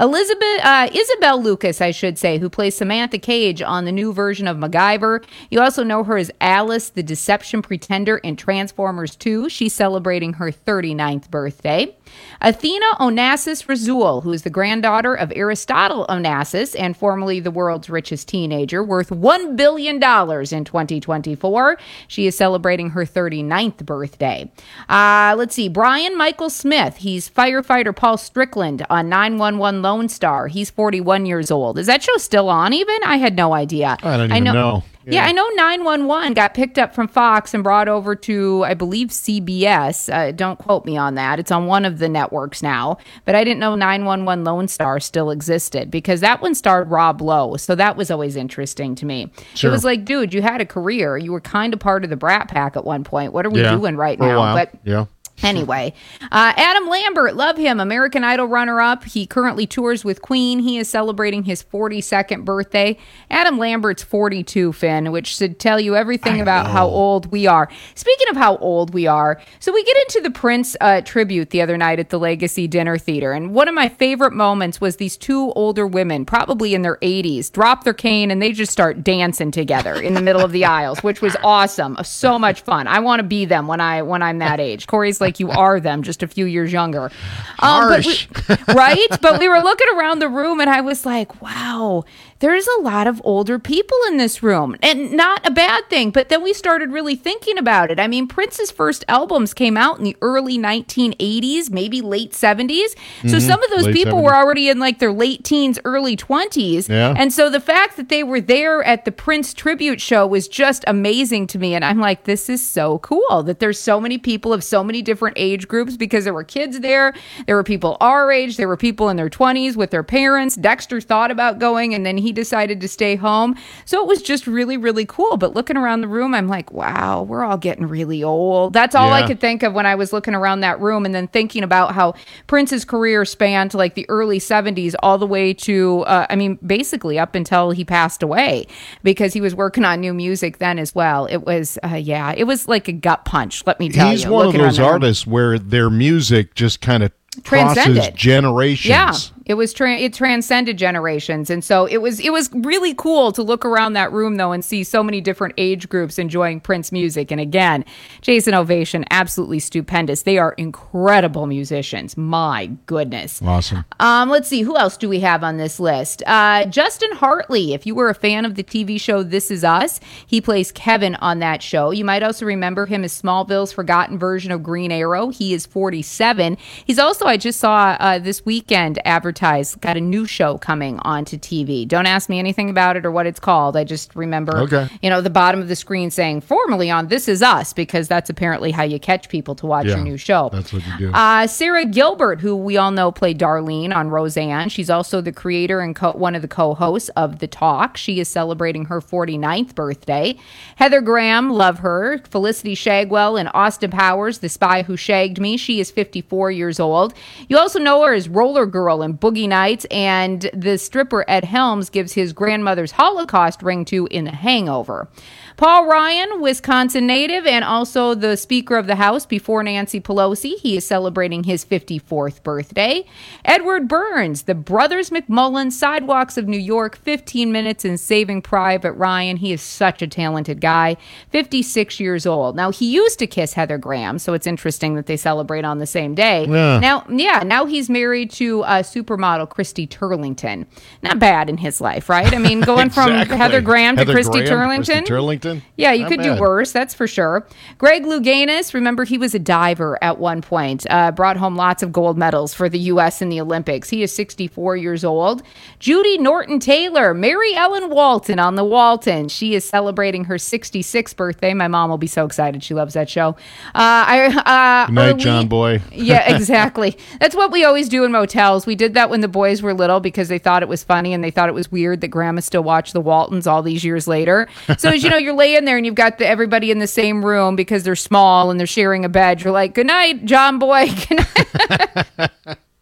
Isabel Lucas, I should say, who plays Samantha Cage on the new version of MacGyver. You also know her as Alice, the Deception Pretender in Transformers 2. She's celebrating her 39th birthday. Athena Onassis Razul, who is the granddaughter of Aristotle Onassis and formerly the world's richest teenager, worth $1 billion in 2024. She is celebrating her 39th birthday. Let's see. Brian Michael Smith. He's firefighter Paul Strickland on 911 Lone Star. He's 41 years old. Is that show still on even? I had no idea. I don't even know. Yeah, I know 911 got picked up from Fox and brought over to, I believe, CBS. Don't quote me on that. It's on one of the networks now. But I didn't know 911 Lone Star still existed because that one starred Rob Lowe. So that was always interesting to me. Sure. It was like, dude, you had a career. You were kind of part of the Brat Pack at one point. What are we doing right for now? A while. But yeah. Anyway, Adam Lambert, love him, American Idol runner-up. He currently tours with Queen. He is celebrating his 42nd birthday. Adam Lambert's 42, Finn, which should tell you everything about how old we are. Speaking of how old we are, so we get into the Prince tribute the other night at the Legacy Dinner Theater, and one of my favorite moments was these two older women, probably in their 80s, drop their cane and they just start dancing together in the middle of the aisles, which was awesome. So much fun. I want to be them when I'm that age. Corey's like, you are them, just a few years younger. Right? But we were looking around the room and I was like, wow, there's a lot of older people in this room. And not a bad thing, but then we started really thinking about it. I mean, Prince's first albums came out in the early 1980s, maybe late 70s. So some of those Late people 70s. were already in like their late teens, early 20s. Yeah. And so the fact that they were there at the Prince tribute show was just amazing to me. And I'm like, this is so cool that there's so many people of so many different age groups because there were kids there. There were people our age. There were people in their 20s with their parents. Dexter thought about going and then he decided to stay home. So it was just really, really cool. But looking around the room, I'm like, wow, we're all getting really old. That's all I could think of when I was looking around that room and then thinking about how Prince's career spanned like the early 70s all the way to, basically up until he passed away because he was working on new music then as well. It was, it was like a gut punch, let me tell you. He's one of looking around those that room. artists where their music just kind of crosses Transcended. generations. Yeah, it transcended generations, and so it was really cool to look around that room though and see so many different age groups enjoying Prince music. And again, Jason Ovation, absolutely stupendous. They are incredible musicians. My goodness. Awesome. Let's see, who else do we have on this list? Justin Hartley. If you were a fan of the TV show This Is Us, he plays Kevin on that show. You might also remember him as Smallville's forgotten version of Green Arrow. He is 47. He's also, I just saw this weekend advertised, got a new show coming onto TV. Don't ask me anything about it or what it's called. I just remember, the bottom of the screen saying formerly on This Is Us, because that's apparently how you catch people to watch your new show. That's what you do. Sarah Gilbert, who we all know played Darlene on Roseanne. She's also the creator and one of the co-hosts of The Talk. She is celebrating her 49th birthday. Heather Graham, love her. Felicity Shagwell and Austin Powers, The Spy Who Shagged Me. She is 54 years old. You also know her as Roller Girl in Boogie Nights, and the stripper Ed Helms gives his grandmother's Holocaust ring to in The Hangover. Paul Ryan, Wisconsin native, and also the Speaker of the House before Nancy Pelosi. He is celebrating his 54th birthday. Edward Burns, the Brothers McMullen, Sidewalks of New York, 15 Minutes and Saving Private Ryan. He is such a talented guy, 56 years old. Now, he used to kiss Heather Graham, so it's interesting that they celebrate on the same day. Yeah. Now he's married to supermodel Christy Turlington. Not bad in his life, right? I mean, going from Heather Graham to Christy Turlington. Yeah, you could do worse, that's for sure. Greg Louganis, remember he was a diver at one point, brought home lots of gold medals for the U.S. in the Olympics. He is 64 years old. Judy Norton-Taylor, Mary Ellen Walton on the Walton. She is celebrating her 66th birthday. My mom will be so excited. She loves that show. Good night, John Boy. Yeah, exactly. That's what we always do in motels. We did that when the boys were little because they thought it was funny and they thought it was weird that grandma still watched the Waltons all these years later. So as you know, you're laying there and you've got everybody in the same room because they're small and they're sharing a bed. You're like, good night, John Boy. Good night.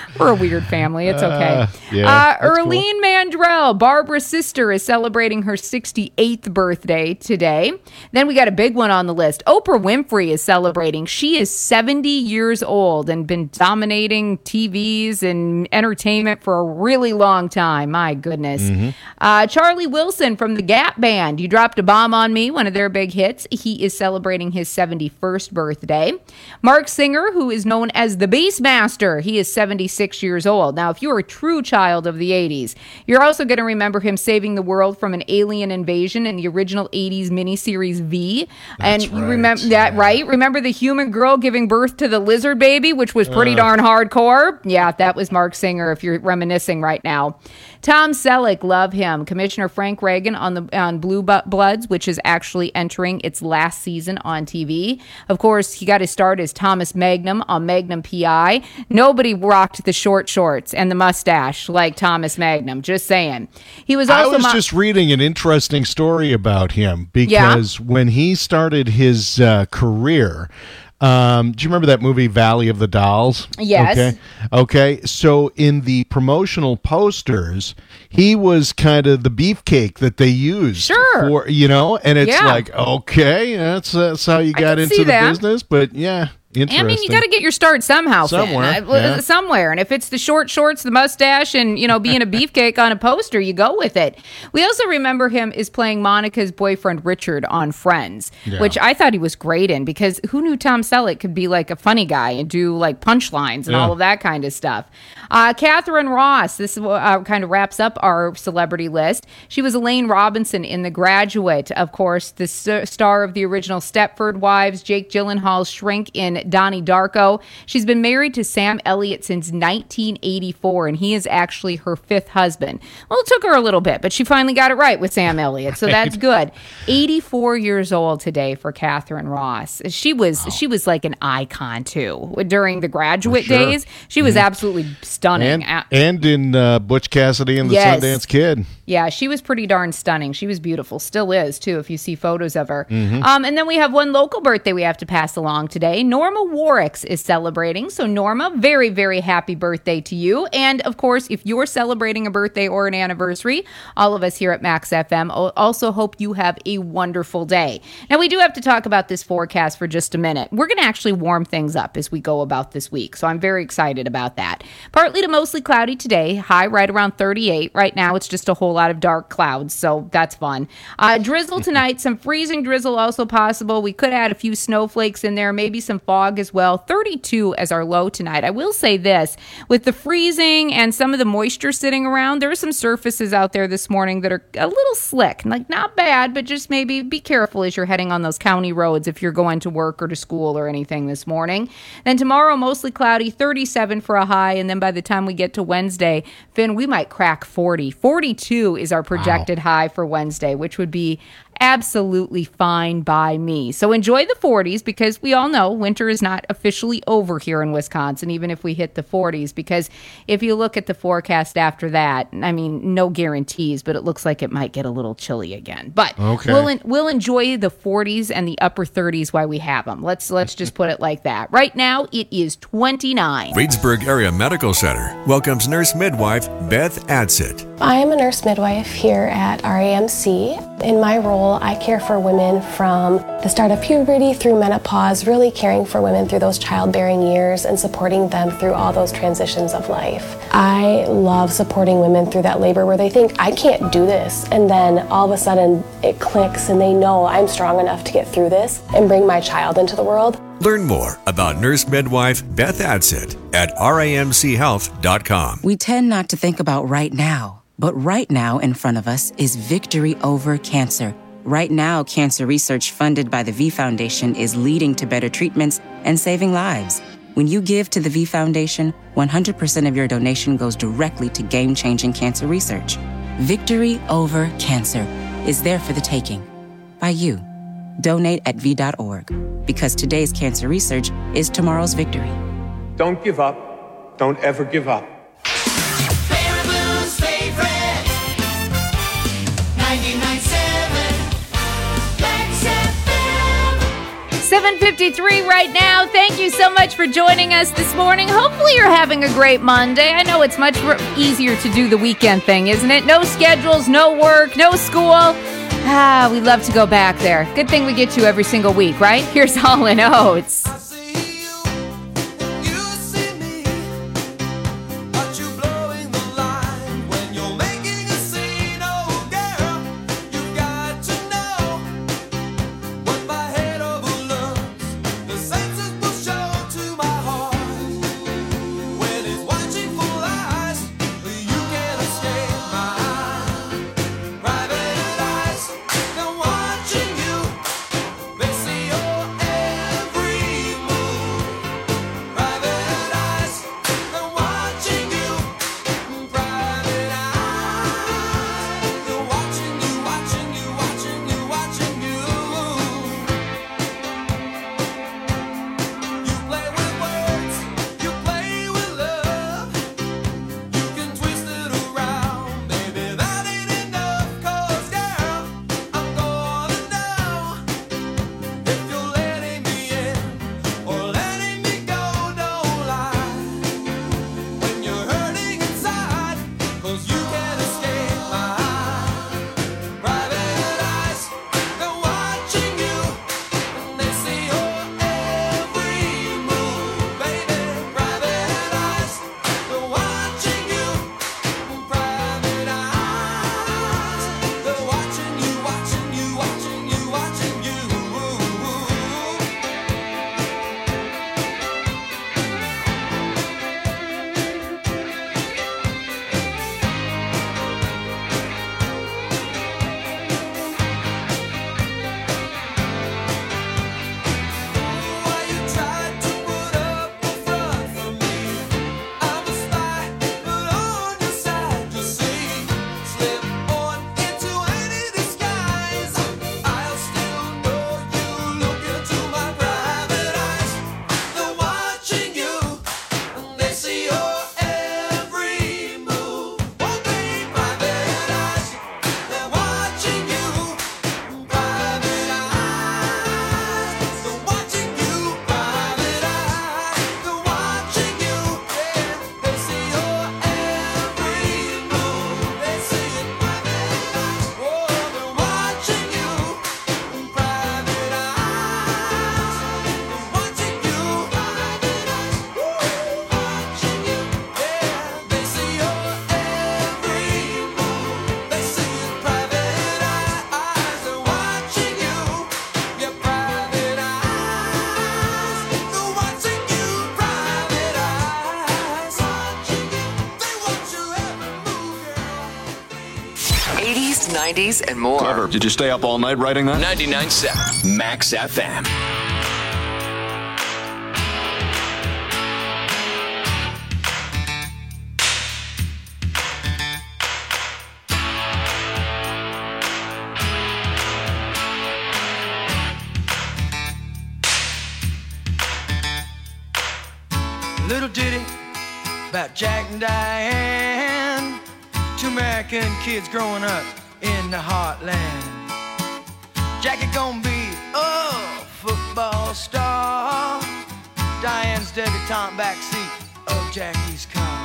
We're a weird family. It's okay. Yeah, that's Erlene Mandrell, Barbara's sister, is celebrating her 68th birthday today. Then we got a big one on the list. Oprah Winfrey is celebrating. She is 70 years old and been dominating TVs and entertainment for a really long time. My goodness. Charlie Wilson from the Gap Band, You Dropped a Bomb on Me, one of their big hits. He is celebrating his 71st birthday. Mark Singer, who is known as the Beastmaster, he is 76 years old. Now, if you're a true child of the 80s, you're also going to remember him saving the world from an alien invasion in the original 80s miniseries V. And you remember that, right? Remember the human girl giving birth to the lizard baby, which was pretty darn hardcore? Yeah, that was Mark Singer, if you're reminiscing right now. Tom Selleck, love him. Commissioner Frank Reagan on Blue Bloods, which is actually entering its last season on TV. Of course, he got his start as Thomas Magnum on Magnum P.I. Nobody rocked the short shorts and the mustache like Thomas Magnum. Just saying. He was also. I was just reading an interesting story about him because when he started his career. Do you remember that movie Valley of the Dolls? Yes. Okay. So in the promotional posters, he was kind of the beefcake that they used. Sure. For, and it's like, okay, that's how you got into the business. But yeah. Interesting. I mean, you got to get your start somehow. Somewhere. Somewhere. And if it's the short shorts, the mustache, and, being a beefcake on a poster, you go with it. We also remember him as playing Monica's boyfriend, Richard, on Friends, which I thought he was great in because who knew Tom Selleck could be like a funny guy and do like punchlines and all of that kind of stuff. Catherine Ross, this kind of wraps up our celebrity list. She was Elaine Robinson in The Graduate. Of course, the star of the original Stepford Wives, Jake Gyllenhaal's shrink in Donnie Darko. She's been married to Sam Elliott since 1984, and he is actually her fifth husband. Well, it took her a little bit, but she finally got it right with Sam Elliott, so that's good. 84 years old today for Catherine Ross. She was like an icon, too. During The Graduate days, she was absolutely stunning. And in Butch Cassidy and the Sundance Kid. Yeah, she was pretty darn stunning. She was beautiful. Still is, too, if you see photos of her. And then we have one local birthday we have to pass along today. Norma Warricks is celebrating. So, Norma, very, very happy birthday to you. And, of course, if you're celebrating a birthday or an anniversary, all of us here at Max FM also hope you have a wonderful day. Now, we do have to talk about this forecast for just a minute. We're going to actually warm things up as we go about this week. So, I'm very excited about that. Partly to mostly cloudy today. High right around 38. Right now, it's just a whole lot of dark clouds. So, that's fun. Drizzle tonight. Some freezing drizzle also possible. We could add a few snowflakes in there. Maybe some fog as well. 32 as our low tonight. I will say this, with the freezing and some of the moisture sitting around, there are some surfaces out there this morning that are a little slick. Like, not bad, but just maybe be careful as you're heading on those county roads if you're going to work or to school or anything this morning. Then tomorrow, mostly cloudy, 37 for a high, and then by the time we get to Wednesday, Finn, we might crack 40. 42 is our projected high for Wednesday, which would be absolutely fine by me. So enjoy the 40s because we all know winter is not officially over here in Wisconsin, even if we hit the 40s, because if you look at the forecast after that, I mean, no guarantees, but it looks like it might get a little chilly again. But we'll enjoy the 40s and the upper 30s while we have them. Let's just put it like that. Right now, it is 29. Reedsburg Area Medical Center welcomes nurse midwife Beth Adsit. I am a nurse midwife here at RAMC. In my role, I care for women from the start of puberty through menopause, really caring for women through those childbearing years and supporting them through all those transitions of life. I love supporting women through that labor where they think, I can't do this, and then all of a sudden it clicks and they know I'm strong enough to get through this and bring my child into the world. Learn more about nurse midwife Beth Adsit at ramchealth.com. We tend not to think about right now, but right now in front of us is victory over cancer. Right now, cancer research funded by the V Foundation is leading to better treatments and saving lives. When you give to the V Foundation, 100% of your donation goes directly to game-changing cancer research. Victory over cancer is there for the taking by you. Donate at V.org, because today's cancer research is tomorrow's victory. Don't give up. Don't ever give up. Baraboo's favorite 99.7 Max FM. 7:50 7:53 right now. Thank you so much for joining us this morning. Hopefully you're having a great Monday. I know it's much easier to do the weekend thing, isn't it? No schedules, no work, no school. We love to go back there. Good thing we get you every single week, right? Here's Hall & Oates. '80s, '90s, and more. Clever. Did you stay up all night writing that? 99.7 Max FM. Little ditty about Jack and Diane, two American kids growing up in the heartland. Jackie gonna be a football star, Diane's debutante backseat of Jackie's car.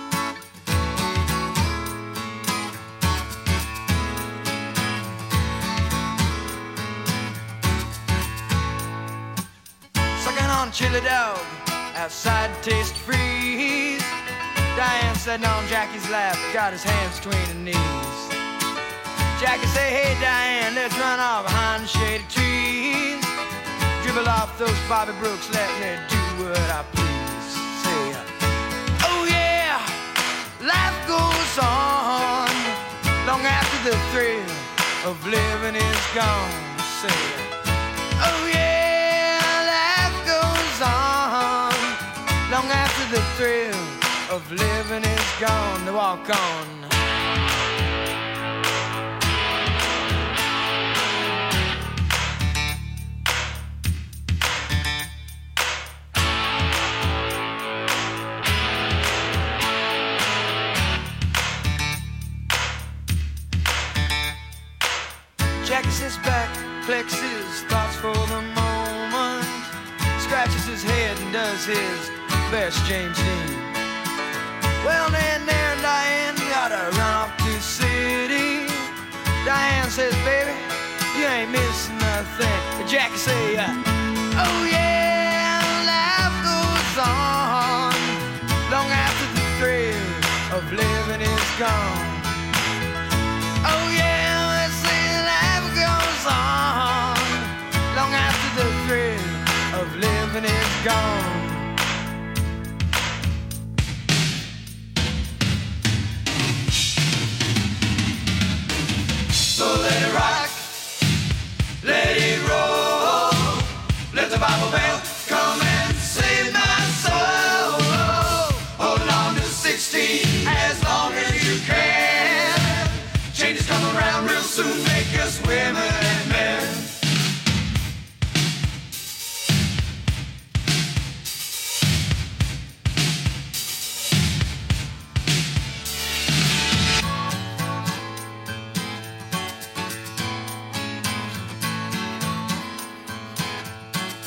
Sucking on chili dog outside Taste Freeze. Diane sitting on Jackie's lap, got his hands between her knees. Jackie say, hey Diane, let's run off behind the shady trees. Dribble off those Bobby Brooks, let me do what I please. Say, oh yeah, life goes on long after the thrill of living is gone. Say, oh yeah, life goes on long after the thrill of living is gone. To walk on. Jackie sits back, collects his thoughts for the moment. does his best James Dean. Well, then there Diane gotta run off to the city. Diane says, baby, you ain't missing nothing. Jackie say, oh yeah, life goes on long after the thrill of living is gone.